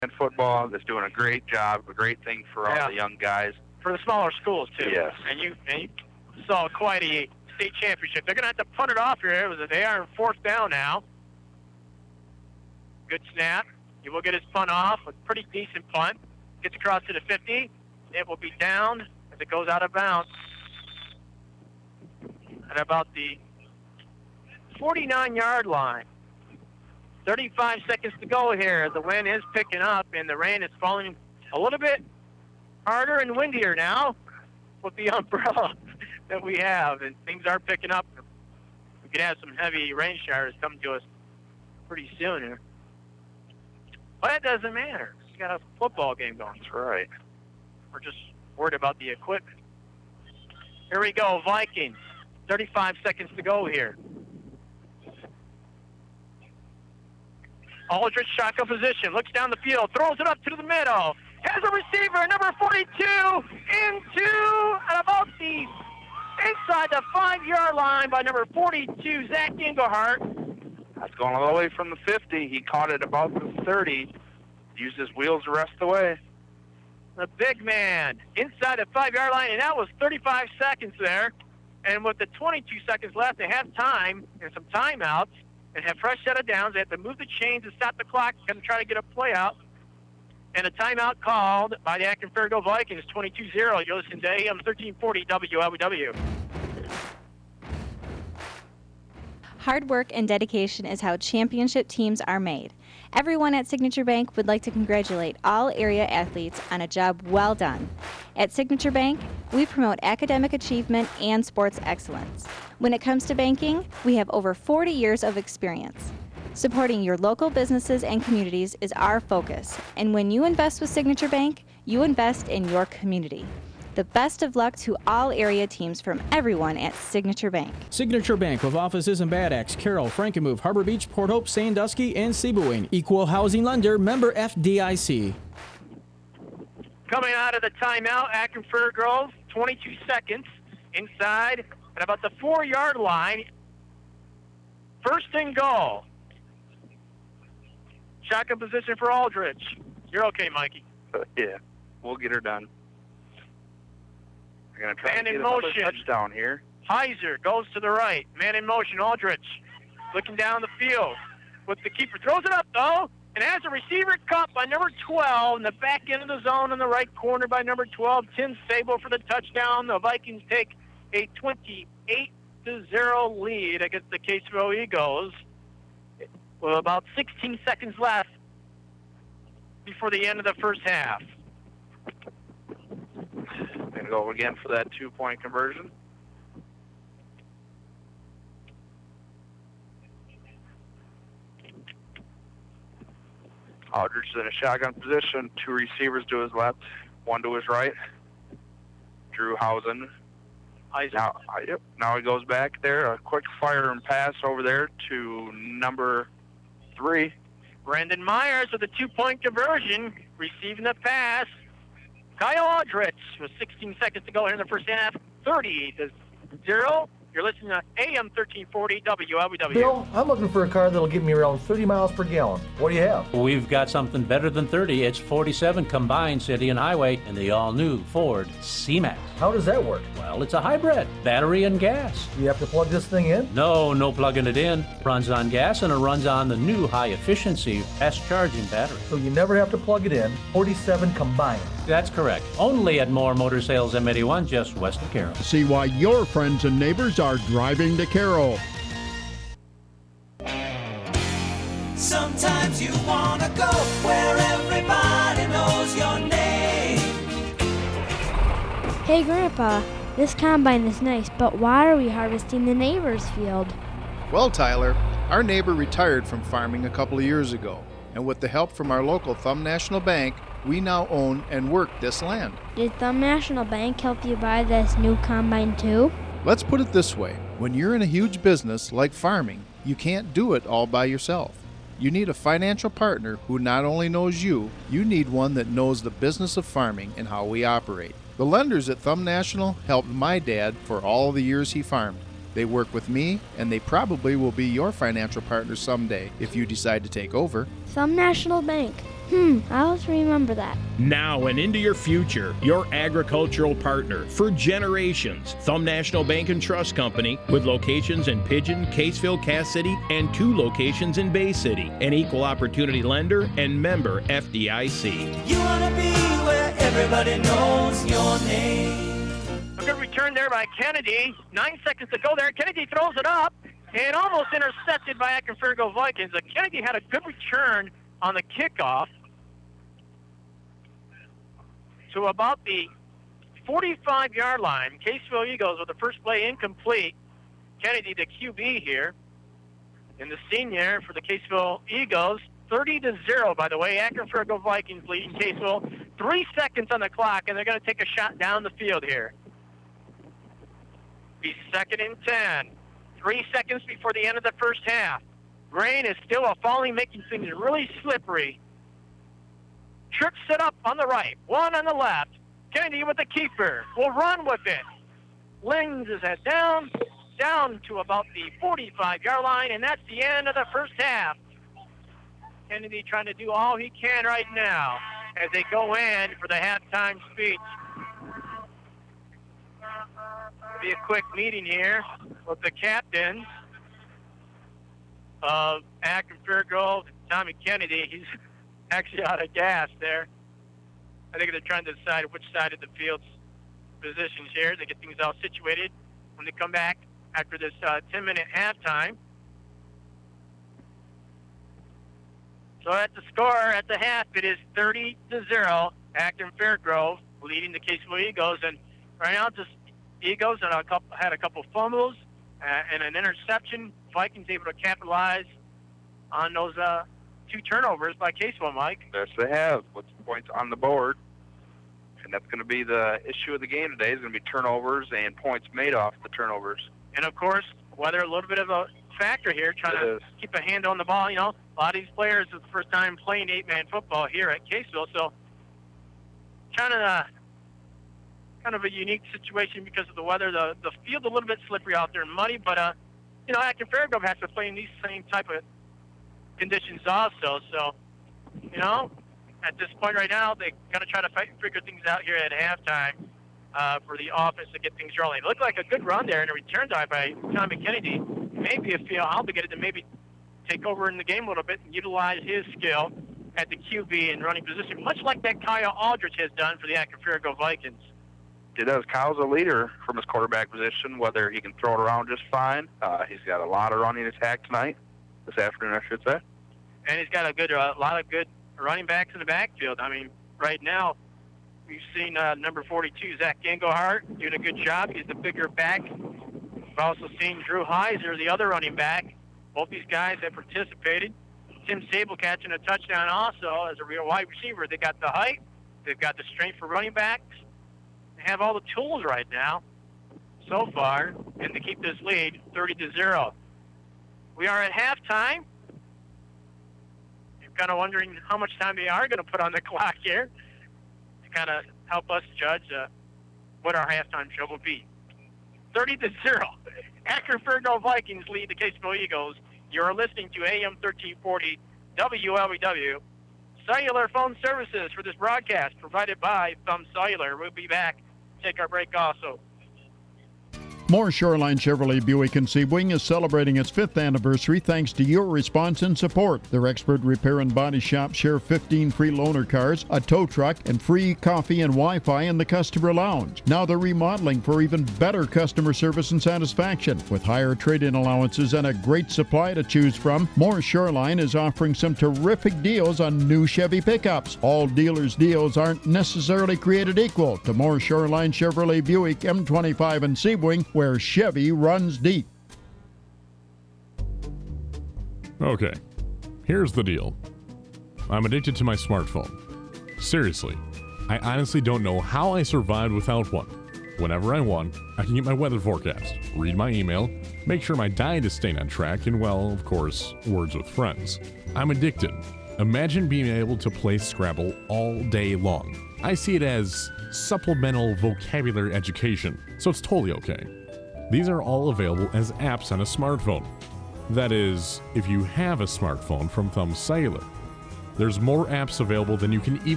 football that's doing a great job, a great thing for all the young guys. For the smaller schools, too. Yes. And you saw quite a state championship. They're going to have to punt it off here. They are in fourth down now. Good snap. He will get his punt off. A pretty decent punt. Gets across to the 50. It will be down as it goes out of bounds at about the 49-yard line. 35 seconds to go here. The wind is picking up, and the rain is falling a little bit harder and windier now with the umbrella that we have, and things are picking up. We could have some heavy rain showers come to us pretty soon here. But it doesn't matter. We got a football game going. That's right. We're just worried about the equipment. Here we go, Vikings. 35 seconds to go here. Aldridge shotgun position, looks down the field, throws it up to the middle. Has a receiver, number 42, into at about the inside the 5-yard line by number 42, Zach Engelhart. That's going all the way from the 50. He caught it about the 30. Used his wheels the rest of the way. The big man inside the 5-yard line, and that was 35 seconds there. And with the 22 seconds left, they have time and some timeouts and have fresh set of downs. They have to move the chains and stop the clock and try to get a play out. And a timeout called by the Akron Fairfield Vikings, 22-0. You're listening to AM 1340 WLBW. Hard work and dedication is how championship teams are made. Everyone at Signature Bank would like to congratulate all area athletes on a job well done. At Signature Bank, we promote academic achievement and sports excellence. When it comes to banking, we have over 40 years of experience. Supporting your local businesses and communities is our focus, and when you invest with Signature Bank, you invest in your community. The best of luck to all area teams from everyone at Signature Bank. Signature Bank with offices in Bad Axe, Carroll, Frankenmuth, Harbor Beach, Port Hope, Sandusky, and Sebewaing. Equal housing lender, member FDIC. Coming out of the timeout, Akron Fair Grove, 22 seconds inside at about the 4-yard line. First and goal. Shotgun position for Aldridge. You're okay, Mikey. Yeah, we'll get her done. We're going to try Man to in get another motion. touchdown here. Heiser goes to the right. Man in motion, Aldridge. Looking down the field with the keeper. Throws it up, though, and has a receiver cut by number 12 in the back end of the zone in the right corner by number 12, Tim Sable for the touchdown. The Vikings take a 28-0 lead against the Caseville Eagles with about 16 seconds left before the end of the first half. Going to go again for that 2-point conversion. Aldridge is in a shotgun position. 2 receivers to his left, 1 to his right. Drew Hausen. Now he goes back there. A quick fire and pass over there to number 3. Brandon Myers with a 2-point conversion, receiving the pass. Kyle Aldrich with 16 seconds to go here in the first half, 30-0. You're listening to AM 1340 WLBW. Bill, I'm looking for a car that'll get me around 30 miles per gallon. What do you have? We've got something better than 30. It's 47 combined city and highway in the all-new Ford C-Max. How does that work? Well, it's a hybrid, battery and gas. Do you have to plug this thing in? No plugging it in. Runs on gas and it runs on the new high-efficiency fast-charging battery. So you never have to plug it in. 47 combined. That's correct. Only at Moore Motor Sales M81, just west of Carroll. See why your friends and neighbors are driving to Carroll. Sometimes you wanna go where everybody knows your name. Hey Grandpa, this combine is nice, but why are we harvesting the neighbor's field? Well, Tyler, our neighbor retired from farming a couple of years ago, and with the help from our local Thumb National Bank, we now own and work this land. Did Thumb National Bank help you buy this new combine too? Let's put it this way. When you're in a huge business like farming, you can't do it all by yourself. You need a financial partner who not only knows you need one that knows the business of farming and how we operate. The lenders at Thumb National helped my dad for all the years he farmed. They work with me, and they probably will be your financial partner someday if you decide to take over. Thumb National Bank, I'll have to remember that. Now and into your future, your agricultural partner for generations. Thumb National Bank and Trust Company, with locations in Pigeon, Caseville, Cass City, and 2 locations in Bay City. An equal opportunity lender and member FDIC. You want to be where everybody knows your name. A good return there by Kennedy. 9 seconds to go there. Kennedy throws it up and almost intercepted by Akron Fairfield Vikings. Kennedy had a good return on the kickoff to about the 45-yard line. Caseville Eagles with the first play incomplete. Kennedy, the QB here, and the senior for the Caseville Eagles. 30-0, by the way. Akron Fairfield Vikings leading Caseville. 3 seconds on the clock, and they're going to take a shot down the field here. Be 2nd and 10. 3 seconds before the end of the first half. Rain is still falling, making things really slippery. Trip set up on the right, 1 on the left. Kennedy with the keeper. Will run with it. Lings his head down to about the 45-yard line, and that's the end of the first half. Kennedy trying to do all he can right now as they go in for the halftime speech. Be a quick meeting here with the captains of Akron Fairgrove, Tommy Kennedy. He's actually out of gas there. I think they're trying to decide which side of the field's positions here. They get things all situated when they come back after this 10-minute halftime. So at the score at the half, it is 30-0. Akron Fairgrove leading the Caseville Eagles, and right now just Eagles and had a couple fumbles and an interception. Vikings able to capitalize on those 2 turnovers by Caseville, Mike. Yes, they have. With points on the board. And that's going to be the issue of the game today. Is going to be turnovers and points made off the turnovers. And, of course, weather a little bit of a factor here, trying to keep a hand on the ball. You know, a lot of these players, it's the first time playing 8-man football here at Caseville. So trying to kind of a unique situation because of the weather. The field's a little bit slippery out there and muddy, but, you know, Akron Fairgrove has to play in these same type of conditions also. So, you know, at this point right now, they got to try to figure things out here at halftime for the offense to get things rolling. It looked like a good run there and a return dive by Tommy Kennedy. Maybe if obligated to maybe take over in the game a little bit and utilize his skill at the QB and running position, much like that Kyle Aldrich has done for the Akron Fairgrove Vikings. It does. Kyle's a leader from his quarterback position, whether he can throw it around just fine. He's got a lot of running attack this afternoon, I should say. And he's got a lot of good running backs in the backfield. I mean, right now, we've seen number 42, Zach Engelhardt, doing a good job. He's the bigger back. We've also seen Drew Heiser, the other running back. Both these guys have participated. Tim Sable catching a touchdown also as a real wide receiver. They got the height. They've got the strength for running backs. They have all the tools right now so far, and to keep this lead 30-0. We are at halftime. You're kind of wondering how much time they are going to put on the clock here to kind of help us judge what our halftime show will be. 30-0. Akron Fairgrove Vikings lead the Caseville Eagles. You're listening to AM 1340 WLBW. Cellular phone services for this broadcast provided by Thumb Cellular. We'll be back. Take our break also. Moore Shoreline Chevrolet Buick in Sebring is celebrating its 5th anniversary thanks to your response and support. Their expert repair and body shop share 15 free loaner cars, a tow truck, and free coffee and Wi-Fi in the customer lounge. Now they're remodeling for even better customer service and satisfaction. With higher trade-in allowances and a great supply to choose from, Moore Shoreline is offering some terrific deals on new Chevy pickups. All dealers' deals aren't necessarily created equal. To Moore Shoreline Chevrolet Buick M25 in Sebring, where Chevy runs deep. Okay, here's the deal. I'm addicted to my smartphone. Seriously, I honestly don't know how I survived without one. Whenever I want, I can get my weather forecast, read my email, make sure my diet is staying on track, and well, of course, words with friends. I'm addicted. Imagine being able to play Scrabble all day long. I see it as supplemental vocabulary education, so it's totally okay. These are all available as apps on a smartphone. That is, if you have a smartphone from Thumb Cellular. There's more apps available than you can even